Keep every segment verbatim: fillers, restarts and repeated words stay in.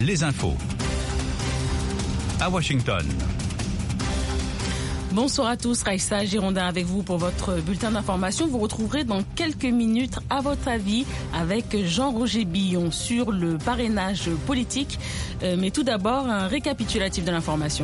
Les infos. À Washington. Bonsoir à tous, Raïssa Girondin avec vous pour votre bulletin d'information. Vous retrouverez dans quelques minutes à votre avis avec Jean-Roger Billon sur le parrainage politique. Euh, mais tout d'abord, un récapitulatif de l'information.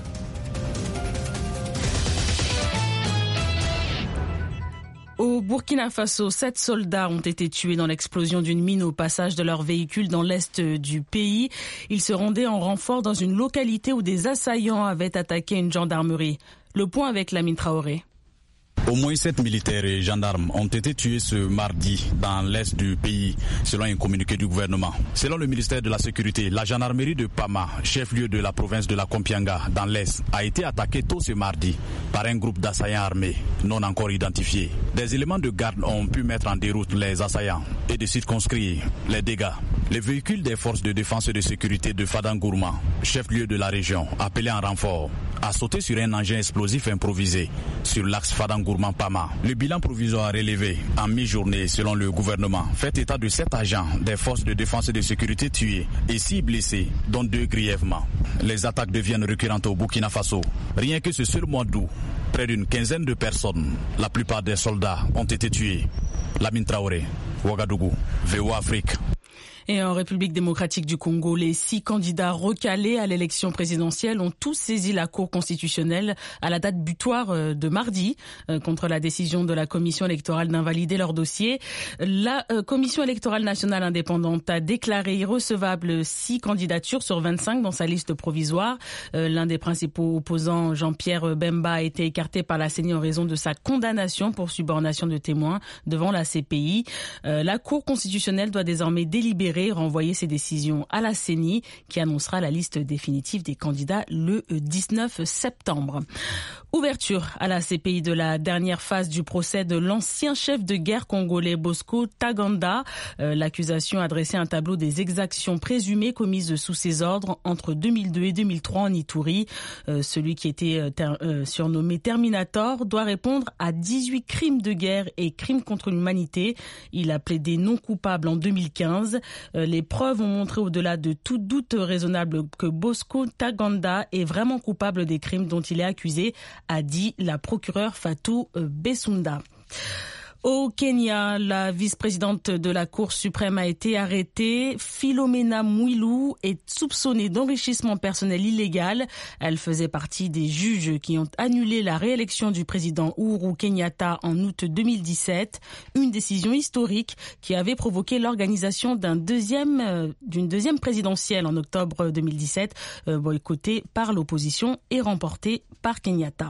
Au Burkina Faso, sept soldats ont été tués dans l'explosion d'une mine au passage de leur véhicule dans l'est du pays. Ils se rendaient en renfort dans une localité où des assaillants avaient attaqué une gendarmerie. Le point avec Lamine Traoré. Au moins sept militaires et gendarmes ont été tués ce mardi dans l'est du pays, selon un communiqué du gouvernement. Selon le ministère de la Sécurité, la gendarmerie de Pama, chef-lieu de la province de la Kompianga, dans l'est, a été attaquée tôt ce mardi par un groupe d'assaillants armés, non encore identifiés. Des éléments de garde ont pu mettre en déroute les assaillants et de circonscrire les dégâts. Les véhicules des forces de défense et de sécurité de Fadangourma, chef-lieu de la région, appelé en renfort, a sauté sur un engin explosif improvisé sur l'axe Fadangourma-Pama. Le bilan provisoire relevé en mi-journée selon le gouvernement fait état de sept agents des forces de défense et de sécurité tués et six blessés, dont deux grièvement. Les attaques deviennent récurrentes au Burkina Faso. Rien que ce seul mois d'août, près d'une quinzaine de personnes, la plupart des soldats, ont été tués. Lamine Traoré, Ouagadougou, V O A Afrique. Et en République démocratique du Congo, les six candidats recalés à l'élection présidentielle ont tous saisi la Cour constitutionnelle à la date butoir de mardi contre la décision de la Commission électorale d'invalider leur dossier. La Commission électorale nationale indépendante a déclaré irrecevable six candidatures sur vingt-cinq dans sa liste provisoire. L'un des principaux opposants, Jean-Pierre Bemba, a été écarté par la C E N I en raison de sa condamnation pour subornation de témoins devant la C P I. La Cour constitutionnelle doit désormais délibérer renvoyer ses décisions à la C E N I qui annoncera la liste définitive des candidats le dix-neuf septembre. Ouverture à la C P I de la dernière phase du procès de l'ancien chef de guerre congolais Bosco Ntaganda. Euh, l'accusation adressait un tableau des exactions présumées commises sous ses ordres entre deux mille deux et deux mille trois en Ituri. Euh, celui qui était euh, ter- euh, surnommé Terminator doit répondre à dix-huit crimes de guerre et crimes contre l'humanité. Il a plaidé non coupable en deux mille quinze. Euh, les preuves ont montré au-delà de tout doute raisonnable que Bosco Ntaganda est vraiment coupable des crimes dont il est accusé, a dit la procureure Fatou Bessunda. Au Kenya, la vice-présidente de la Cour suprême a été arrêtée. Philomena Mwilu est soupçonnée d'enrichissement personnel illégal. Elle faisait partie des juges qui ont annulé la réélection du président Uhuru Kenyatta en août deux mille dix-sept. Une décision historique qui avait provoqué l'organisation d'un deuxième, euh, d'une deuxième présidentielle en octobre deux mille dix-sept, euh, boycottée par l'opposition et remportée par Kenyatta.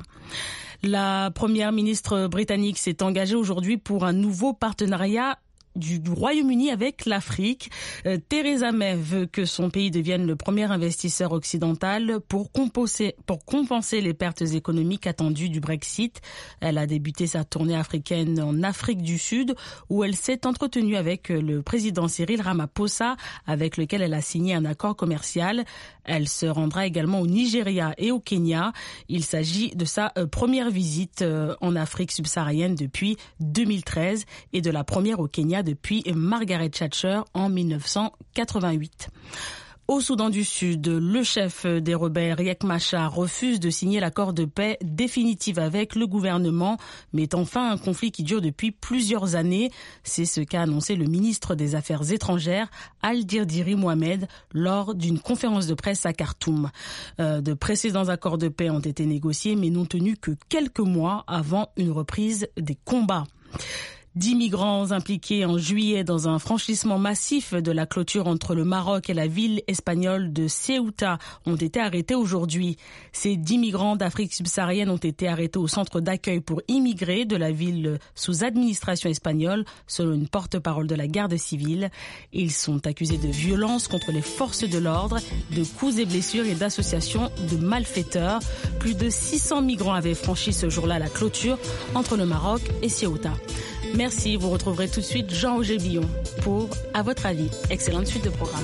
La première ministre britannique s'est engagée aujourd'hui pour un nouveau partenariat du Royaume-Uni avec l'Afrique. Euh, Theresa May veut que son pays devienne le premier investisseur occidental pour compenser, pour compenser les pertes économiques attendues du Brexit. Elle a débuté sa tournée africaine en Afrique du Sud où elle s'est entretenue avec le président Cyril Ramaphosa avec lequel elle a signé un accord commercial. Elle se rendra également au Nigeria et au Kenya. Il s'agit de sa euh, première visite euh, en Afrique subsaharienne depuis deux mille treize et de la première au Kenya depuis Margaret Thatcher en dix-neuf cent quatre-vingt-huit. Au Soudan du Sud, le chef des rebelles Riek Machar refuse de signer l'accord de paix définitif avec le gouvernement, mettant fin à un conflit qui dure depuis plusieurs années. C'est ce qu'a annoncé le ministre des Affaires étrangères, Al-Dirdiri Mohamed, lors d'une conférence de presse à Khartoum. Euh, de précédents accords de paix ont été négociés, mais n'ont tenu que quelques mois avant une reprise des combats. Dix migrants impliqués en juillet dans un franchissement massif de la clôture entre le Maroc et la ville espagnole de Ceuta ont été arrêtés aujourd'hui. Ces dix migrants d'Afrique subsaharienne ont été arrêtés au centre d'accueil pour immigrés de la ville sous administration espagnole, selon une porte-parole de la garde civile. Ils sont accusés de violences contre les forces de l'ordre, de coups et blessures et d'associations de malfaiteurs. Plus de six cents migrants avaient franchi ce jour-là la clôture entre le Maroc et Ceuta. Merci, vous retrouverez tout de suite Jean-Roger Billon pour À votre avis. Excellente suite de programme.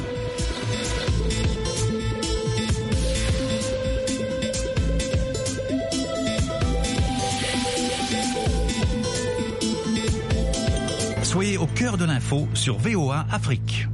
Soyez au cœur de l'info sur V O A Afrique.